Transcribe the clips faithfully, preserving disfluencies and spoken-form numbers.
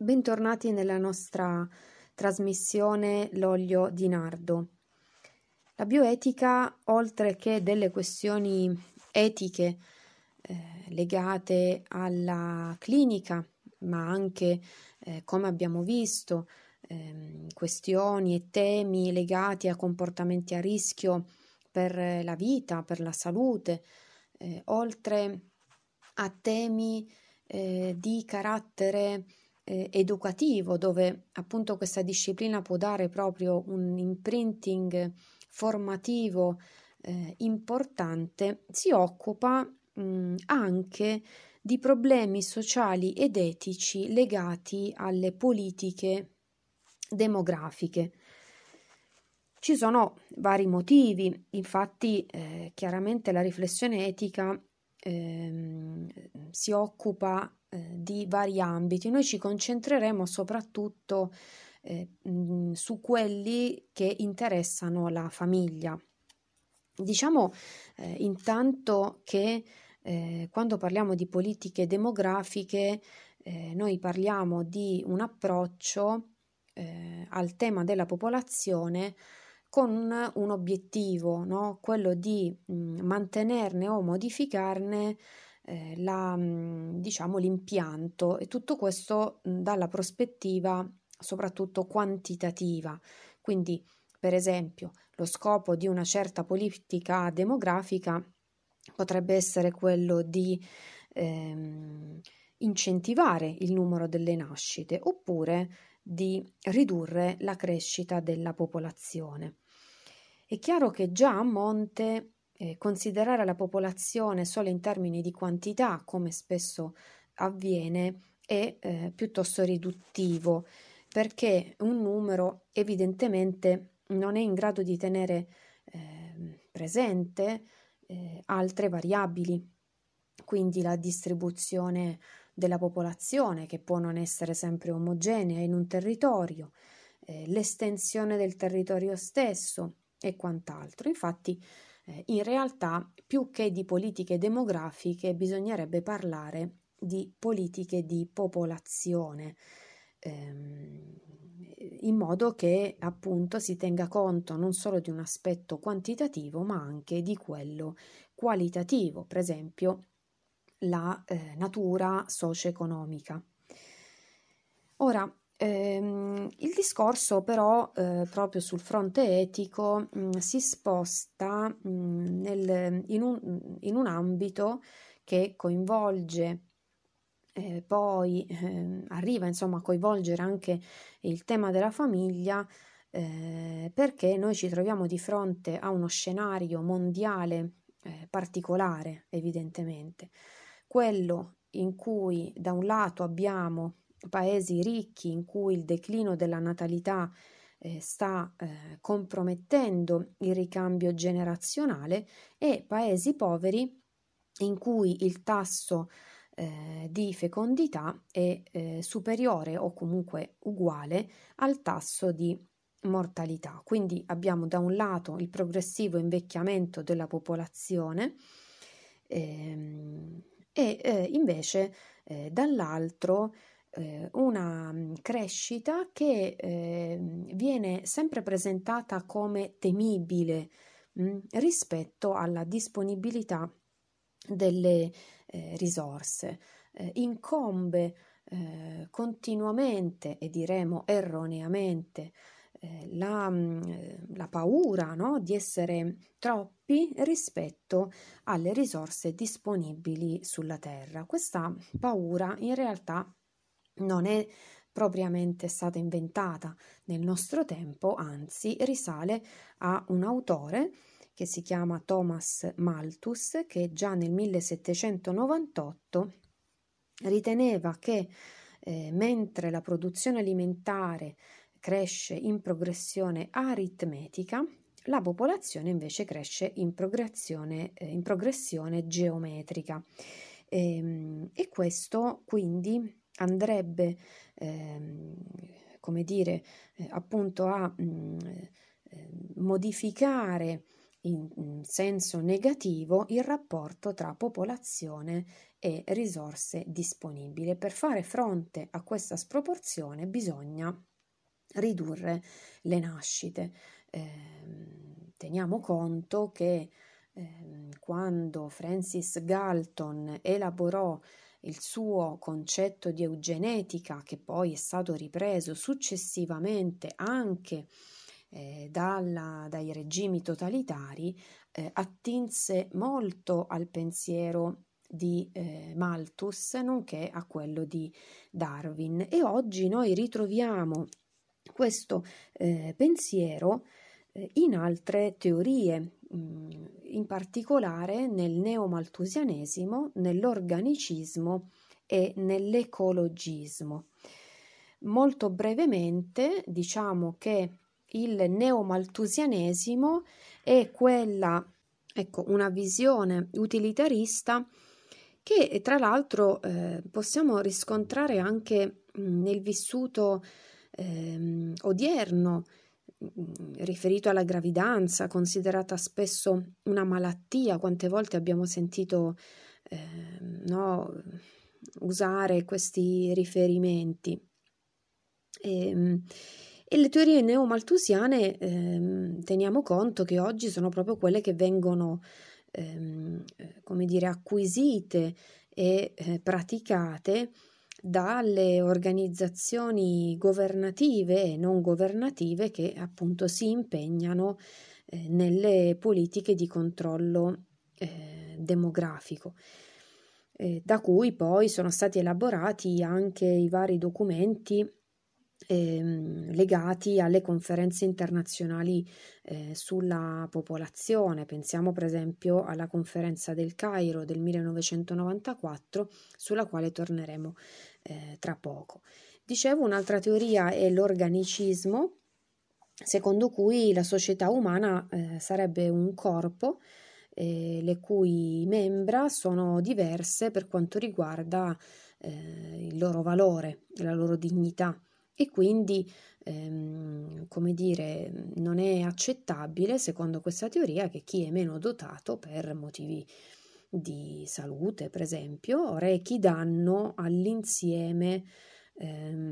Bentornati nella nostra trasmissione L'olio di nardo. La bioetica, oltre che delle questioni etiche eh, legate alla clinica, ma anche, eh, come abbiamo visto, eh, questioni e temi legati a comportamenti a rischio per la vita, per la salute, eh, oltre a temi eh, di carattere eh, educativo, dove appunto questa disciplina può dare proprio un imprinting formativo eh, importante, si occupa mh, anche di problemi sociali ed etici legati alle politiche demografiche. Ci sono vari motivi, infatti eh, chiaramente la riflessione etica ehm, si occupa eh, di vari ambiti. Noi ci concentreremo soprattutto eh, mh, su quelli che interessano la famiglia. Diciamo eh, intanto che eh, quando parliamo di politiche demografiche eh, noi parliamo di un approccio eh, al tema della popolazione con un obiettivo, no? Quello di mh, mantenerne o modificarne eh, la, mh, diciamo, l'impianto, e tutto questo mh, dalla prospettiva soprattutto quantitativa. Quindi, per esempio, lo scopo di una certa politica demografica potrebbe essere quello di ehm, incentivare il numero delle nascite oppure di ridurre la crescita della popolazione. È chiaro che già a monte eh, considerare la popolazione solo in termini di quantità, come spesso avviene, è eh, piuttosto riduttivo, perché un numero evidentemente non è in grado di tenere eh, presente eh, altre variabili, quindi la distribuzione della popolazione, che può non essere sempre omogenea in un territorio, eh, l'estensione del territorio stesso e quant'altro. Infatti, eh, in realtà, più che di politiche demografiche, bisognerebbe parlare di politiche di popolazione, ehm, in modo che appunto si tenga conto non solo di un aspetto quantitativo, ma anche di quello qualitativo, per esempio la eh, natura socio-economica. Ora, ehm, il discorso però eh, proprio sul fronte etico mh, si sposta mh, nel, in, un, in un ambito che coinvolge eh, poi eh, arriva insomma a coinvolgere anche il tema della famiglia, eh, perché noi ci troviamo di fronte a uno scenario mondiale eh, particolare, evidentemente, quello in cui da un lato abbiamo paesi ricchi in cui il declino della natalità eh, sta eh, compromettendo il ricambio generazionale, e paesi poveri in cui il tasso eh, di fecondità è eh, superiore o comunque uguale al tasso di mortalità. Quindi abbiamo da un lato il progressivo invecchiamento della popolazione ehm, e eh, invece eh, dall'altro eh, una crescita che eh, viene sempre presentata come temibile mh, rispetto alla disponibilità delle eh, risorse. Eh, incombe eh, continuamente, e diremo erroneamente, eh, la, mh, la paura, no, di essere troppi rispetto alle risorse disponibili sulla terra. Questa paura in realtà non è propriamente stata inventata nel nostro tempo, anzi risale a un autore che si chiama Thomas Malthus, che già nel millesettecentonovantotto riteneva che eh, mentre la produzione alimentare cresce in progressione aritmetica, la popolazione invece cresce in progressione, eh, in progressione geometrica. E, e questo quindi andrebbe, ehm, come dire, eh, appunto a mh, eh, modificare in, in senso negativo il rapporto tra popolazione e risorse disponibili. Per fare fronte a questa sproporzione bisogna ridurre le nascite. Eh, teniamo conto che eh, quando Francis Galton elaborò il suo concetto di eugenetica, che poi è stato ripreso successivamente anche eh, dalla, dai regimi totalitari, eh, attinse molto al pensiero di eh, Malthus, nonché a quello di Darwin. E oggi noi ritroviamo questo eh, pensiero eh, in altre teorie, mh, in particolare nel neomalthusianesimo, nell'organicismo e nell'ecologismo. Molto brevemente diciamo che il neomalthusianesimo è quella, ecco, una visione utilitarista che tra l'altro eh, possiamo riscontrare anche mh, nel vissuto ehm, odierno, mh, riferito alla gravidanza, considerata spesso una malattia. Quante volte abbiamo sentito eh, no, usare questi riferimenti. E, e le teorie neomalthusiane, ehm, teniamo conto che oggi sono proprio quelle che vengono, ehm, come dire, acquisite e eh, praticate dalle organizzazioni governative e non governative che appunto si impegnano eh, nelle politiche di controllo eh, demografico, eh, da cui poi sono stati elaborati anche i vari documenti ehm, legati alle conferenze internazionali eh, sulla popolazione. Pensiamo per esempio alla conferenza del Cairo del millenovecentonovantaquattro, sulla quale torneremo eh, tra poco. Dicevo, un'altra teoria è l'organicismo, secondo cui la società umana eh, sarebbe un corpo eh, le cui membra sono diverse per quanto riguarda eh, il loro valore, la loro dignità, e quindi ehm, come dire, non è accettabile, secondo questa teoria, che chi è meno dotato per motivi di salute, per esempio, rechi danno all'insieme ehm,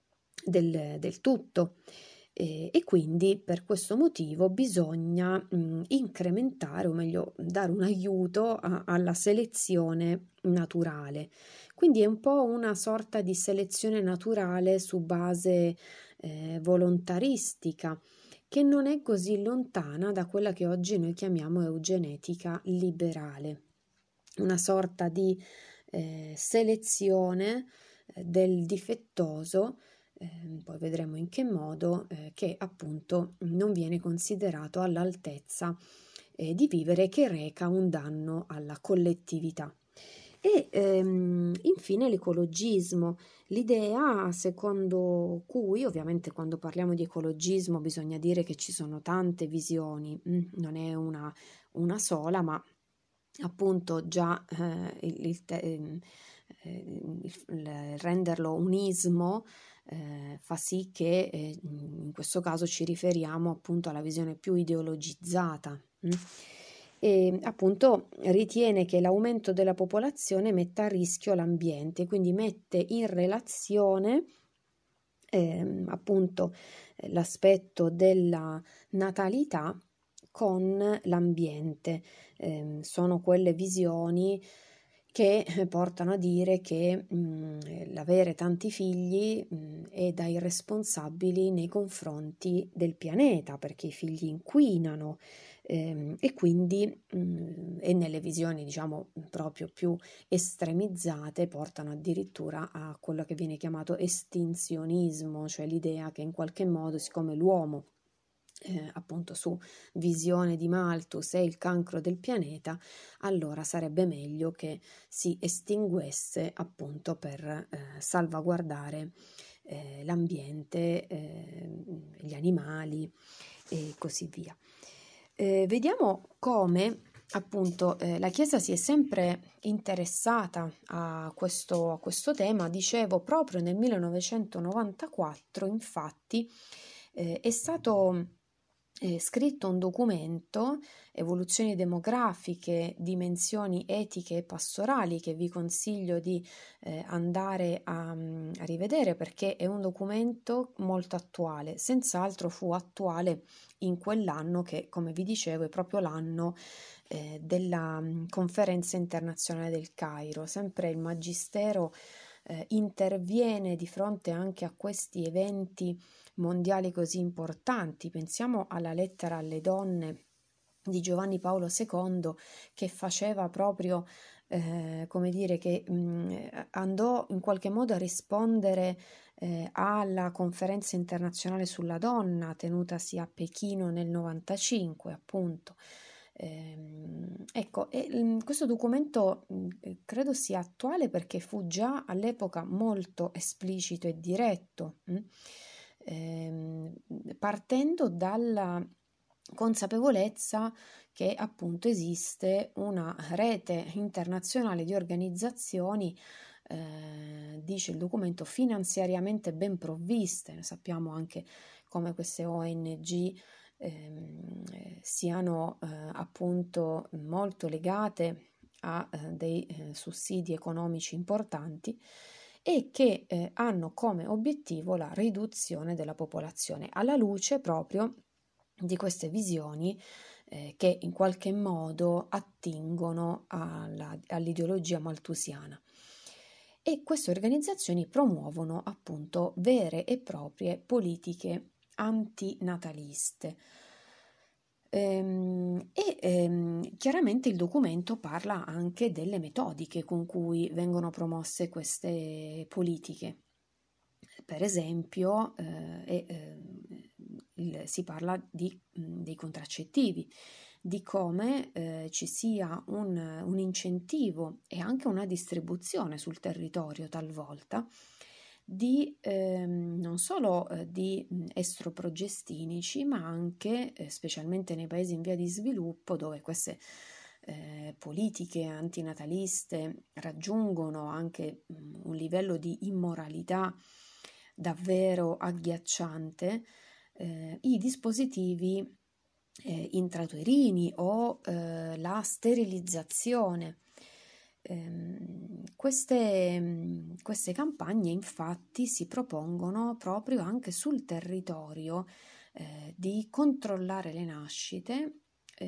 del, del tutto. E, e quindi per questo motivo bisogna mh, incrementare, o meglio dare un aiuto a, alla selezione naturale. Quindi è un po' una sorta di selezione naturale su base eh, volontaristica, che non è così lontana da quella che oggi noi chiamiamo eugenetica liberale, una sorta di eh, selezione eh, del difettoso, eh, poi vedremo in che modo, eh, che appunto non viene considerato all'altezza eh, di vivere, che reca un danno alla collettività. E ehm, infine l'ecologismo, l'idea secondo cui, ovviamente quando parliamo di ecologismo bisogna dire che ci sono tante visioni, mm, non è una, una sola, ma appunto già eh, il, il, eh, il, il renderlo un ismo eh, fa sì che eh, in questo caso ci riferiamo appunto alla visione più ideologizzata. Mm? E appunto ritiene che l'aumento della popolazione metta a rischio l'ambiente, quindi mette in relazione eh, appunto l'aspetto della natalità con l'ambiente. Eh, sono quelle visioni che portano a dire che mh, l'avere tanti figli mh, è da irresponsabili nei confronti del pianeta, perché i figli inquinano ehm, e quindi mh, e nelle visioni diciamo proprio più estremizzate portano addirittura a quello che viene chiamato estinzionismo, cioè l'idea che in qualche modo, siccome l'uomo Eh, appunto su visione di Malthus è il cancro del pianeta, allora sarebbe meglio che si estinguesse appunto per eh, salvaguardare eh, l'ambiente, eh, gli animali e così via. Eh, vediamo come appunto eh, la Chiesa si è sempre interessata a questo, a questo tema. Dicevo, proprio nel millenovecentonovantaquattro infatti eh, è stato eh, scritto un documento, Evoluzioni demografiche, dimensioni etiche e pastorali, che vi consiglio di eh, andare a, a rivedere, perché è un documento molto attuale. Senz'altro fu attuale in quell'anno che, come vi dicevo, è proprio l'anno eh, della mh, Conferenza internazionale del Cairo. Sempre il Magistero eh, interviene di fronte anche a questi eventi mondiali così importanti. Pensiamo alla lettera alle donne di Giovanni Paolo secondo, che faceva proprio, eh, come dire, che mh, andò in qualche modo a rispondere eh, alla conferenza internazionale sulla donna tenutasi a Pechino nel novantacinque, appunto. Ehm, ecco, e, mh, questo documento mh, credo sia attuale perché fu già all'epoca molto esplicito e diretto, mh? Ehm, partendo dalla consapevolezza che appunto esiste una rete internazionale di organizzazioni, eh, dice il documento, finanziariamente ben provviste. Sappiamo anche come queste O N G ehm, eh, siano eh, appunto molto legate a eh, dei eh, sussidi economici importanti e che eh, hanno come obiettivo la riduzione della popolazione, alla luce proprio di queste visioni eh, che in qualche modo attingono alla, all'ideologia malthusiana. E queste organizzazioni promuovono appunto vere e proprie politiche antinataliste. Ehm, e ehm, chiaramente il documento parla anche delle metodiche con cui vengono promosse queste politiche. Per esempio, eh, eh, il, si parla di, mh, dei contraccettivi, di come eh, ci sia un, un incentivo e anche una distribuzione sul territorio talvolta di ehm, non solo eh, di mh, estroprogestinici, ma anche, eh, specialmente nei paesi in via di sviluppo, dove queste eh, politiche antinataliste raggiungono anche mh, un livello di immoralità davvero agghiacciante, eh, i dispositivi eh, intrauterini o eh, la sterilizzazione. Ehm, queste, queste campagne infatti si propongono proprio anche sul territorio eh, di controllare le nascite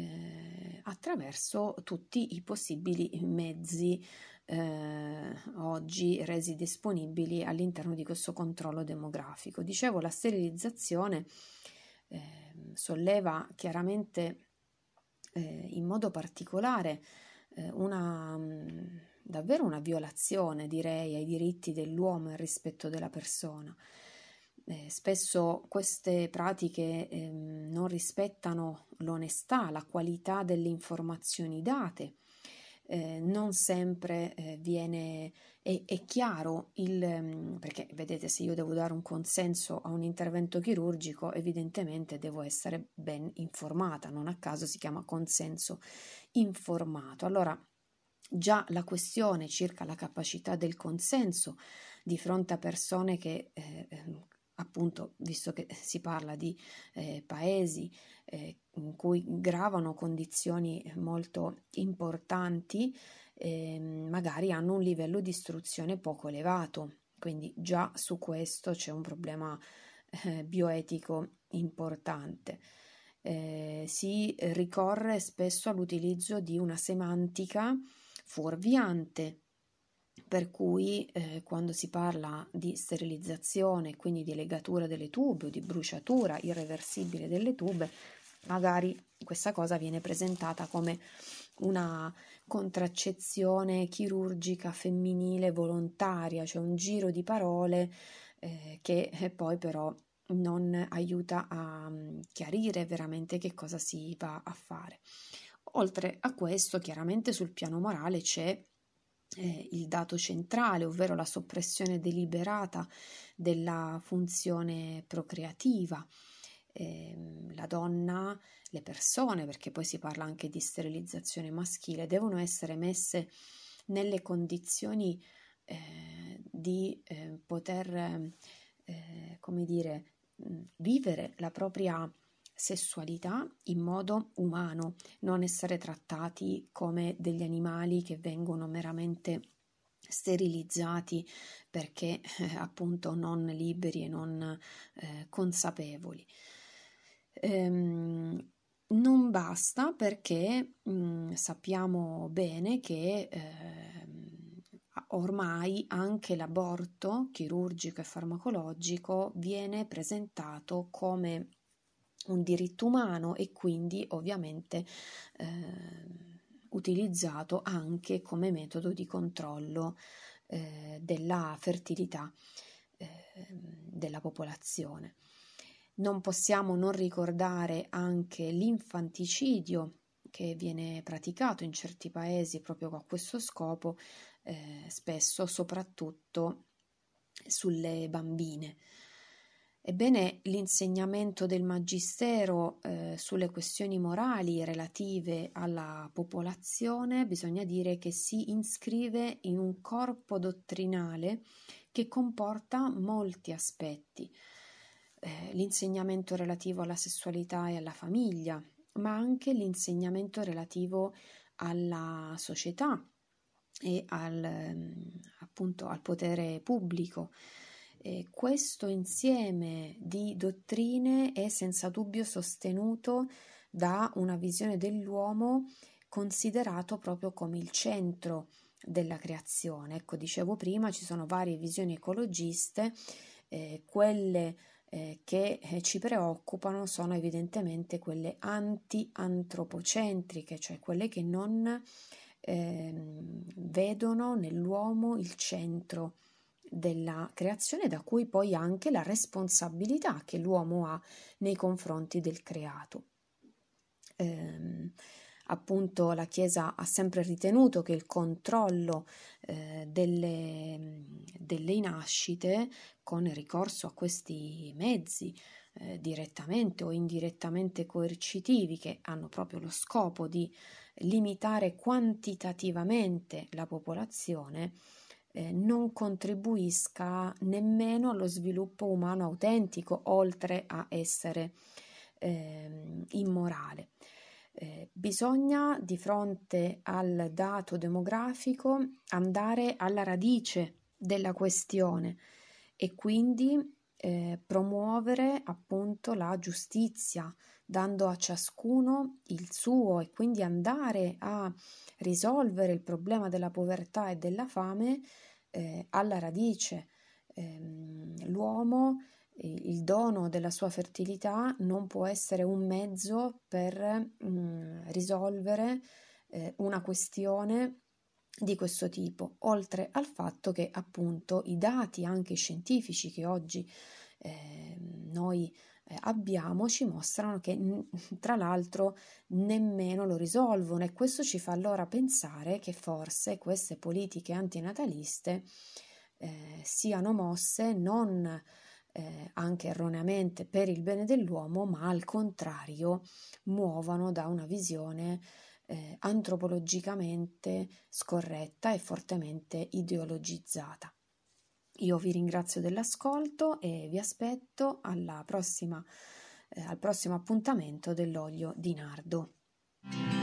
eh, attraverso tutti i possibili mezzi eh, oggi resi disponibili all'interno di questo controllo demografico. Dicevo, la sterilizzazione eh, solleva chiaramente eh, in modo particolare eh, una mh, davvero una violazione, direi, ai diritti dell'uomo e al rispetto della persona. Eh, spesso queste pratiche eh, non rispettano l'onestà, la qualità delle informazioni date. Eh, non sempre eh, viene è, è chiaro il perché vedete, se io devo dare un consenso a un intervento chirurgico, evidentemente devo essere ben informata, non a caso si chiama consenso informato. Allora, già la questione circa la capacità del consenso di fronte a persone che eh, appunto, visto che si parla di eh, paesi eh, in cui gravano condizioni molto importanti, eh, magari hanno un livello di istruzione poco elevato, quindi già su questo c'è un problema eh, bioetico importante. Eh, si ricorre spesso all'utilizzo di una semantica fuorviante, per cui eh, quando si parla di sterilizzazione, quindi di legatura delle tube o di bruciatura irreversibile delle tube, magari questa cosa viene presentata come una contraccezione chirurgica femminile volontaria, cioè un giro di parole eh, che poi però non aiuta a um, chiarire veramente che cosa si va a fare. Oltre a questo, chiaramente sul piano morale c'è eh, il dato centrale, ovvero la soppressione deliberata della funzione procreativa. Eh, la donna, le persone, perché poi si parla anche di sterilizzazione maschile, devono essere messe nelle condizioni eh, di eh, poter, eh, come dire, vivere la propria sessualità in modo umano, non essere trattati come degli animali che vengono meramente sterilizzati perché eh, appunto non liberi e non eh, consapevoli. Ehm, non basta perché mh, sappiamo bene che eh, ormai anche l'aborto chirurgico e farmacologico viene presentato come un diritto umano e quindi ovviamente eh, utilizzato anche come metodo di controllo eh, della fertilità eh, della popolazione. Non possiamo non ricordare anche l'infanticidio che viene praticato in certi paesi proprio a questo scopo, eh, spesso soprattutto sulle bambine. Ebbene, l'insegnamento del Magistero eh, sulle questioni morali relative alla popolazione bisogna dire che si iscrive in un corpo dottrinale che comporta molti aspetti. Eh, l'insegnamento relativo alla sessualità e alla famiglia, ma anche l'insegnamento relativo alla società e al, appunto, al potere pubblico. Eh, questo insieme di dottrine è senza dubbio sostenuto da una visione dell'uomo considerato proprio come il centro della creazione. Ecco, dicevo prima, ci sono varie visioni ecologiste, eh, quelle eh, che eh, ci preoccupano sono evidentemente quelle anti-antropocentriche, cioè quelle che non eh, vedono nell'uomo il centro della creazione, da cui poi anche la responsabilità che l'uomo ha nei confronti del creato. Eh, appunto la Chiesa ha sempre ritenuto che il controllo eh, delle, delle nascite con il ricorso a questi mezzi eh, direttamente o indirettamente coercitivi, che hanno proprio lo scopo di limitare quantitativamente la popolazione, eh, non contribuisca nemmeno allo sviluppo umano autentico, oltre a essere eh, immorale. Eh, bisogna, di fronte al dato demografico, andare alla radice della questione e quindi eh, promuovere appunto la giustizia, dando a ciascuno il suo, e quindi andare a risolvere il problema della povertà e della fame eh, alla radice. Eh, l'uomo, il dono della sua fertilità non può essere un mezzo per mh, risolvere eh, una questione di questo tipo, oltre al fatto che appunto i dati anche scientifici che oggi eh, noi eh, abbiamo ci mostrano che tra l'altro nemmeno lo risolvono, e questo ci fa allora pensare che forse queste politiche antinataliste eh, siano mosse non Eh, anche erroneamente per il bene dell'uomo, ma al contrario muovono da una visione eh, antropologicamente scorretta e fortemente ideologizzata. Io vi ringrazio dell'ascolto e vi aspetto alla prossima, eh, al prossimo appuntamento dell'olio di nardo.